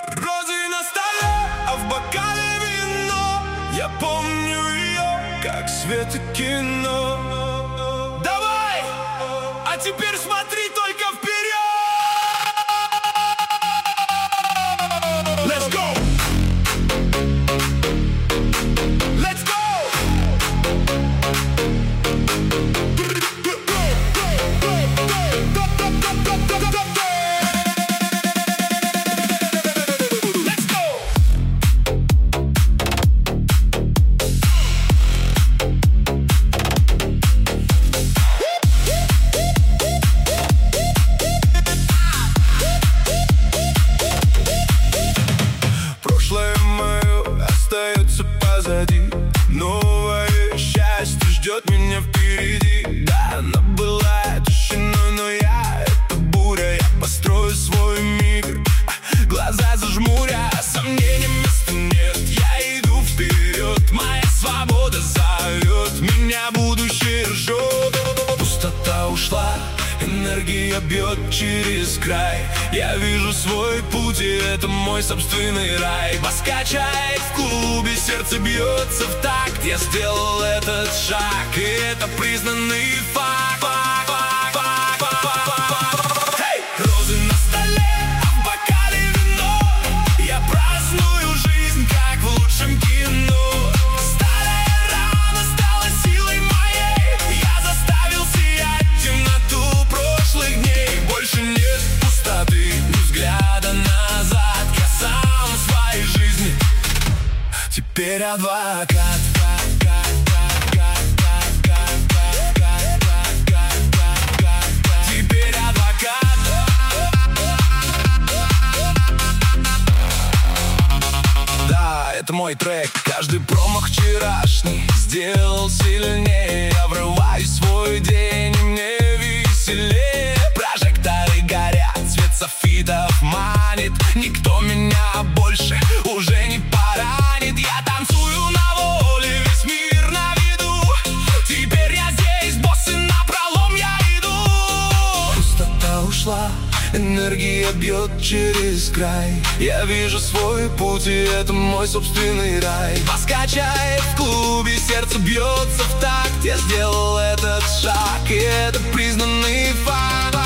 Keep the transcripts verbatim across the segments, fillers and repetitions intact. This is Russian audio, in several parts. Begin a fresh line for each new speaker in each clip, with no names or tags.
Розы на столе, а в бокале вино. Я помню ее, как свет и кино. Давай, а теперь смотри только вперед. Let's go! Let's go! Позади. Новое счастье ждет меня впереди. Да, она была тишиной, но я — это буря. Я построю свой мир, глаза зажмуря. Сомнений места нет, я иду вперед. Моя свобода зовет, меня будущее ждет. Пустота ушла, энергия бьет через край. Я вижу свой путь, и это мой собственный рай. Бас качает в клубе, сердце бьется в такт. Я сделал этот шаг, и это признанный факт. Hey! Розы на столе, а в бокале вино. Я праздную жизнь, как в лучшем кино. Старая рана стала силой моей. Я заставил сиять темноту прошлых дней. Больше нет пустоты, ни взгляда назад. Я сам в своей жизни теперь адвокат. Теперь адвокат. Да, это мой трек. Каждый промах вчерашний сделал сильнее. Я врываюсь в свой день, и мне веселее. Прожекторы горят, цвет софитов манит. Никто меня больше уже не поранит. Я танцую на воле, весь мир на виду. Теперь я здесь, босс, и напролом я иду. Пустота ушла, энергия бьет через край. Я вижу свой путь, и это мой собственный рай. Бас качает в клубе, сердце бьется в такт. Я сделал этот шаг, и это признанный факт.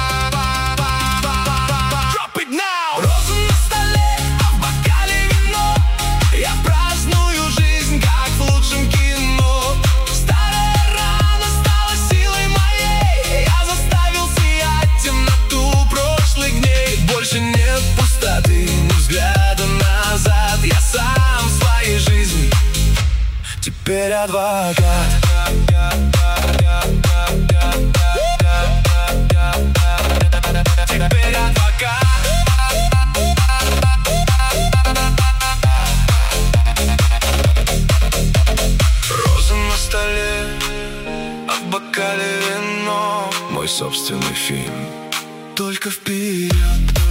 Теперь адвокат. Теперь адвокат. Розы на столе, а в бокале вино. Мой собственный фильм, только вперед.